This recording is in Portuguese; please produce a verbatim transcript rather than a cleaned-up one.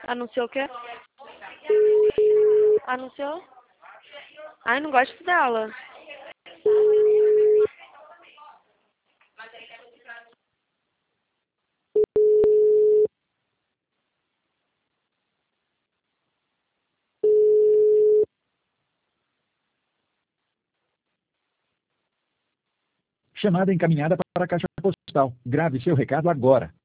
Anunciou o quê? Anunciou? Ai, não gosto dela. Chamada encaminhada para a caixa postal. Grave seu recado agora.